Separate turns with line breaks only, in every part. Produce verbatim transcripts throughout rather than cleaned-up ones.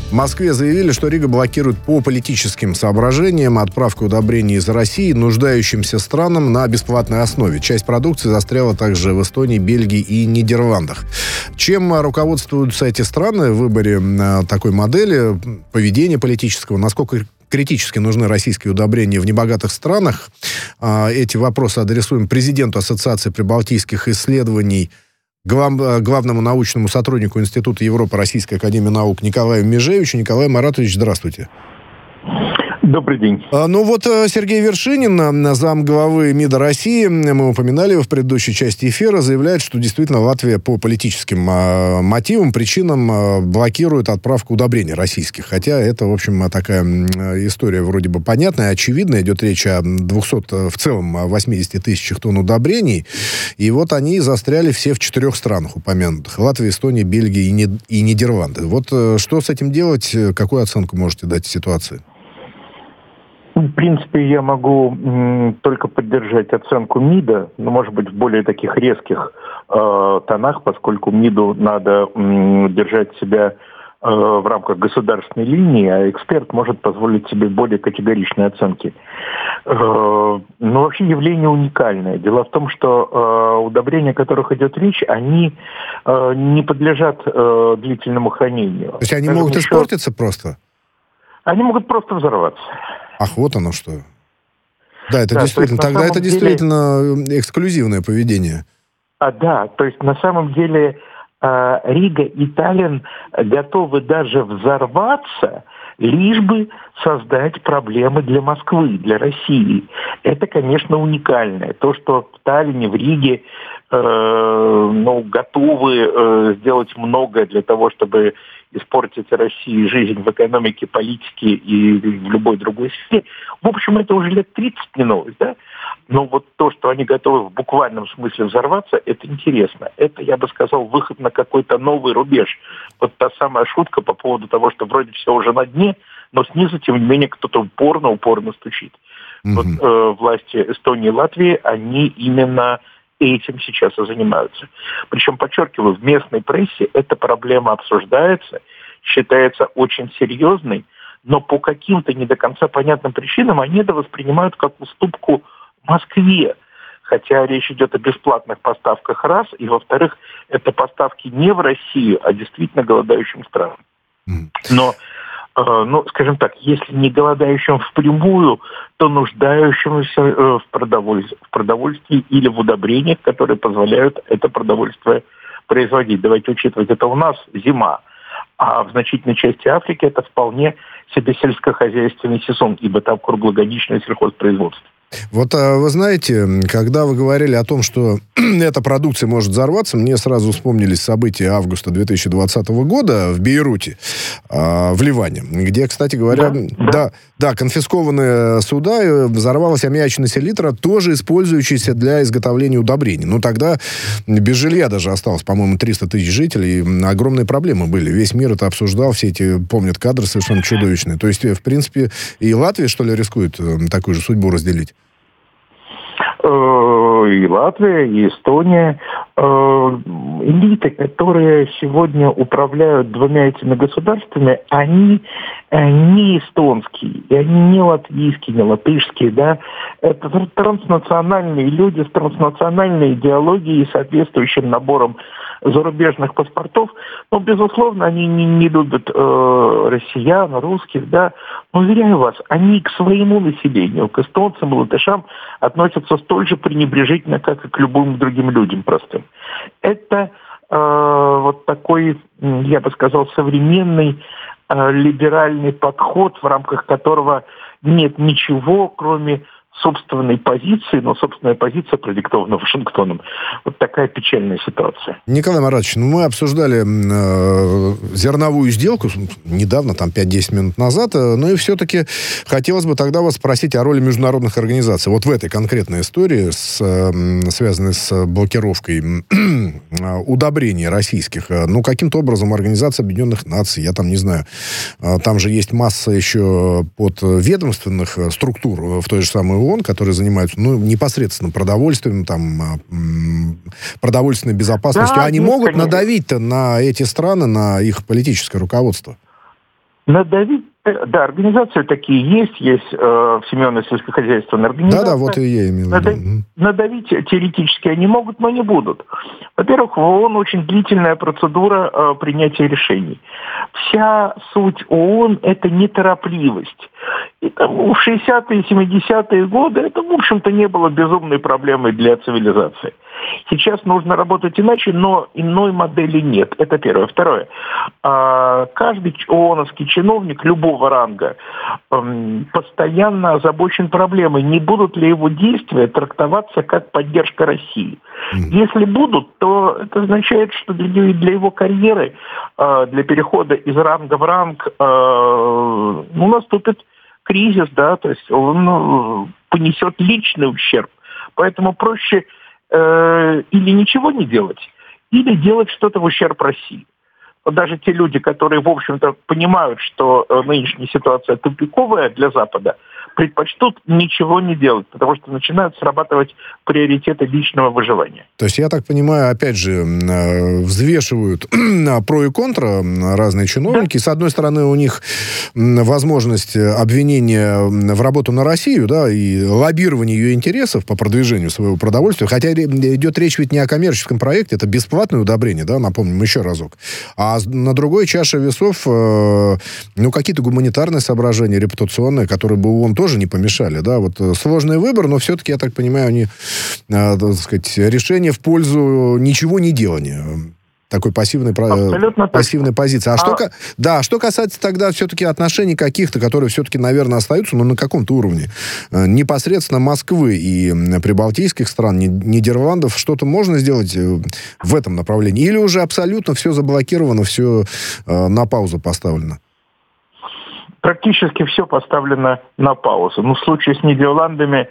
В Москве заявили, что Рига блокирует по политическим соображениям отправку удобрений из России нуждающимся странам на бесплатной основе. Часть продукции застряла также в Эстонии, Бельгии и Нидерландах. Чем руководствуются эти страны в выборе такой модели поведения политического? Насколько критически нужны российские удобрения в небогатых странах? Эти вопросы адресуем президенту Ассоциации прибалтийских исследований, глав, главному научному сотруднику Института Европы Российской академии наук Николаю Межевичу. Николай Маратович, здравствуйте.
Добрый день.
А, ну вот Сергей Вершинин, замглавы МИДа России, мы упоминали его в предыдущей части эфира, заявляет, что действительно Латвия по политическим а, мотивам, причинам а, блокирует отправку удобрений российских. Хотя это, в общем, такая история вроде бы понятная, очевидная. Идет речь о двухстах, в целом, о восьмидесяти тысячах тонн удобрений. И вот они застряли все в четырех странах упомянутых. Латвия, Эстония, Бельгия и, Нид- и Нидерланды. Вот что с этим делать? Какую оценку можете дать ситуации?
В принципе, я могу м, только поддержать оценку МИДа, но, может быть, в более таких резких э, тонах, поскольку МИДу надо м, держать себя э, в рамках государственной линии, а эксперт может позволить себе более категоричные оценки. Э, но вообще явление уникальное. Дело в том, что э, удобрения, о которых идет речь, они э, не подлежат э, длительному хранению.
То есть они
Скажем,
могут
еще...
испортиться просто?
Они могут просто взорваться.
Ах, вот оно что. Да, это
да,
действительно,
есть,
тогда это
деле...
действительно эксклюзивное поведение.
А, да, то есть на самом деле э, Рига и Таллин готовы даже взорваться, лишь бы создать проблемы для Москвы, для России. Это, конечно, уникальное. То, что в Таллине, в Риге э, ну, готовы э, сделать многое для того, чтобы испортить России жизнь в экономике, политике и в любой другой сфере. В общем, это уже лет тридцать не новость, да? Но вот то, что они готовы в буквальном смысле взорваться, это интересно. Это, я бы сказал, выход на какой-то новый рубеж. Вот та самая шутка по поводу того, что вроде все уже на дне, но снизу, тем не менее, кто-то упорно-упорно стучит. Mm-hmm. Вот э, власти Эстонии и Латвии, они именно этим сейчас и занимаются. Причем, подчеркиваю, в местной прессе эта проблема обсуждается, считается очень серьезной, но по каким-то не до конца понятным причинам они это воспринимают как уступку Москве. Хотя речь идет о бесплатных поставках раз, и, во-вторых, это поставки не в Россию, а действительно голодающим странам. Но, э, ну, скажем так, если не голодающим впрямую, то нуждающимся э, в, продовольствии, в продовольствии или в удобрениях, которые позволяют это продовольствие производить. Давайте учитывать, это у нас зима, а в значительной части Африки это вполне себе сельскохозяйственный сезон, ибо там круглогодичное сельхозпроизводство.
Вот вы знаете, когда вы говорили о том, что эта продукция может взорваться, мне сразу вспомнились события августа две тысячи двадцатого года в Бейруте, в Ливане, где, кстати говоря, да, да. Да, да, конфискованные суда, взорвалась аммиачная селитра, тоже использующаяся для изготовления удобрений. Но тогда без жилья даже осталось, по-моему, триста тысяч жителей, и огромные проблемы были. Весь мир это обсуждал, все эти помнят кадры совершенно чудовищные. То есть, в принципе, и Латвия, что ли, рискует такую же судьбу разделить?
И Латвия, и Эстония. Элиты, которые сегодня управляют двумя этими государствами, они не эстонские, и они не латвийские, не латышские, да. Это транснациональные люди с транснациональной идеологией и соответствующим набором зарубежных паспортов. Но, безусловно, они не, не любят э, россиян, русских, да. Но, уверяю вас, они к своему населению, к эстонцам и латышам относятся столь же пренебрежительно, как и к любым другим людям простым. Это э, вот такой, я бы сказал, современный э, либеральный подход, в рамках которого нет ничего, кроме собственной позиции, но собственная позиция продиктована Вашингтоном. Вот такая печальная ситуация.
Николай Маратович, ну мы обсуждали э, зерновую сделку недавно, там пять-десять минут назад, э, но и все-таки хотелось бы тогда вас спросить о роли международных организаций. Вот в этой конкретной истории, с, э, связанной с блокировкой э, удобрений российских, э, ну каким-то образом Организация Объединенных Наций, я там не знаю, э, там же есть масса еще подведомственных структур в той же самой ООН, которые занимаются, ну, непосредственно продовольствием, там, продовольственной безопасностью. Да, они могут конечно. надавить-то на эти страны, на их политическое руководство?
Надавить, да, организации такие есть, есть э, Всемирная сельскохозяйственная организация.
Да-да, вот и я имел в виду.
Надавить, надавить теоретически они могут, но не будут. Во-первых, в ООН очень длительная процедура э, принятия решений. Вся суть ООН – это неторопливость. И, там, в шестидесятые и семидесятые годы это, в общем-то, не было безумной проблемой для цивилизации. Сейчас нужно работать иначе, но иной модели нет. Это первое. Второе. Каждый ООНовский чиновник любого ранга постоянно озабочен проблемой, не будут ли его действия трактоваться как поддержка России. Mm-hmm. Если будут, то это означает, что для, для его карьеры, для перехода из ранга в ранг, ну, наступит кризис, да, то есть он понесет личный ущерб. Поэтому проще э, или ничего не делать, или делать что-то в ущерб России. Даже те люди, которые, в общем-то, понимают, что нынешняя ситуация тупиковая для Запада, предпочтут ничего не делать, потому что начинают срабатывать приоритеты личного выживания.
То есть, я так понимаю, опять же, взвешивают про и контра разные чиновники. Да. С одной стороны, у них возможность обвинения в работу на Россию, да, и лоббирование ее интересов по продвижению своего продовольствия. Хотя идет речь ведь не о коммерческом проекте, это бесплатное удобрение, да, напомним еще разок. А на другой чаше весов, ну, какие-то гуманитарные соображения, репутационные, которые бы ООН тоже не помешали, да, вот сложный выбор, но все-таки, я так понимаю, они, так сказать, решение в пользу ничего не делания. Такой пассивной, пассивной позиции. А, а... Что, да, что касается тогда все-таки отношений каких-то, которые все-таки, наверное, остаются, но на каком-то уровне, непосредственно Москвы и прибалтийских стран, Нидерландов, что-то можно сделать в этом направлении? Или уже абсолютно все заблокировано, все на паузу поставлено?
Практически все поставлено на паузу. Но в случае с Нидерландами,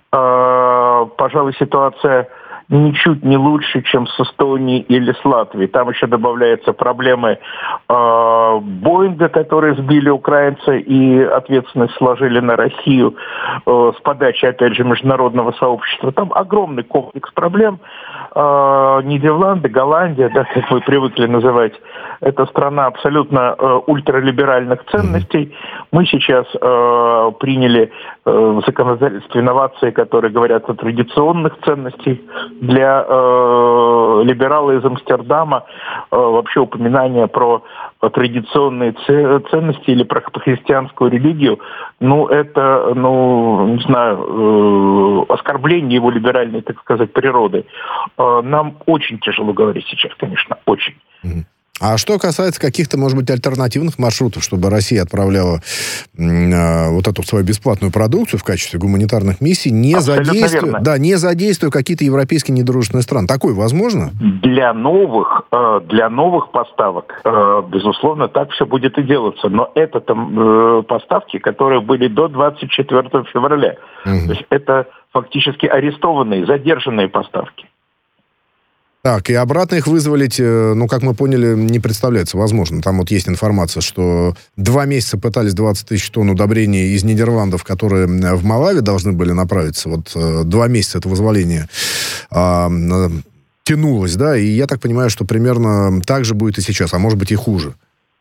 э, пожалуй, ситуация ничуть не лучше, чем с Эстонией или с Латвией. Там еще добавляются проблемы э, Боинга, которые сбили украинцы и ответственность сложили на Россию э, с подачи, опять же, международного сообщества. Там огромный комплекс проблем. Э, Нидерланды, Голландия, да, как мы привыкли называть, это страна абсолютно э, ультралиберальных ценностей. Мы сейчас э, приняли э, в законодательстве инновации, которые говорят о традиционных ценностях. Для э, либерала из Амстердама э, вообще упоминание про традиционные ценности или про христианскую религию, ну, это, ну, не знаю, э, оскорбление его либеральной, так сказать, природы. Э, нам очень тяжело говорить сейчас, конечно, очень.
А что касается каких-то, может быть, альтернативных маршрутов, чтобы Россия отправляла э, вот эту свою бесплатную продукцию в качестве гуманитарных миссий, не задействуя, да, не задействуя какие-то европейские недружественные страны. Такое возможно?
Для новых, э, для новых поставок, э, безусловно, так все будет и делаться. Но это там э, поставки, которые были до двадцать четвёртого февраля. Угу. То есть это фактически арестованные, задержанные поставки.
Так, и обратно их вызволить, ну, как мы поняли, не представляется возможно. Там вот есть информация, что два месяца пытались двадцать тысяч тонн удобрений из Нидерландов, которые в Малави должны были направиться. Вот два месяца это вызволение а, тянулось, да, и я так понимаю, что примерно так же будет и сейчас, а может быть и хуже.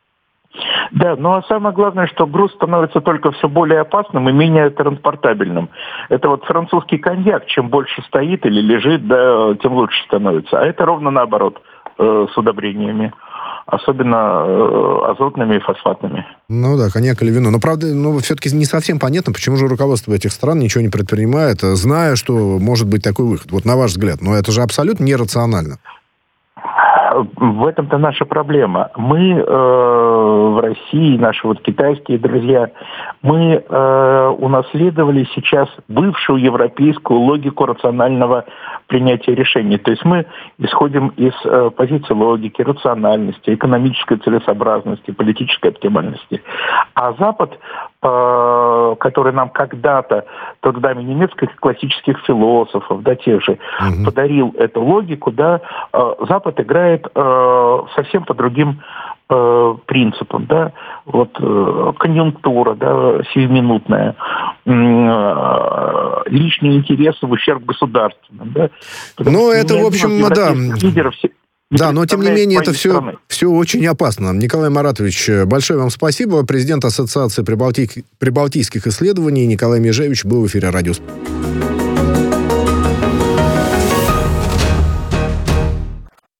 Да, ну а самое главное, что груз становится только все более опасным и менее транспортабельным. Это вот французский коньяк, чем больше стоит или лежит, да, тем лучше становится. А это ровно наоборот э, с удобрениями, особенно э, азотными и фосфатными.
Ну да, коньяк или вино. Но правда, ну, все-таки не совсем понятно, почему же руководство этих стран ничего не предпринимает, зная, что может быть такой выход. Вот на ваш взгляд. Но это же абсолютно нерационально.
В этом-то наша проблема. Мы э, в России, наши вот китайские друзья, мы э, унаследовали сейчас бывшую европейскую логику рационального принятия решений. То есть мы исходим из э, позиции логики, рациональности, экономической целесообразности, политической оптимальности. А Запад, э, который нам когда-то, трудами немецких классических философов, да, тех же, угу. подарил эту логику, да, э, Запад играет э, совсем по другим э, принципам, да, вот э, конъюнктура, да, сиюминутная, э, личные интересы в ущерб государственным, да.
Ну, это, в общем, да.
Лидеров
Да, но тем не менее это все, все очень опасно. Николай Маратович, большое вам спасибо. Президент Ассоциации прибалтийских, прибалтийских исследований Николай Межевич был в эфире «Радио».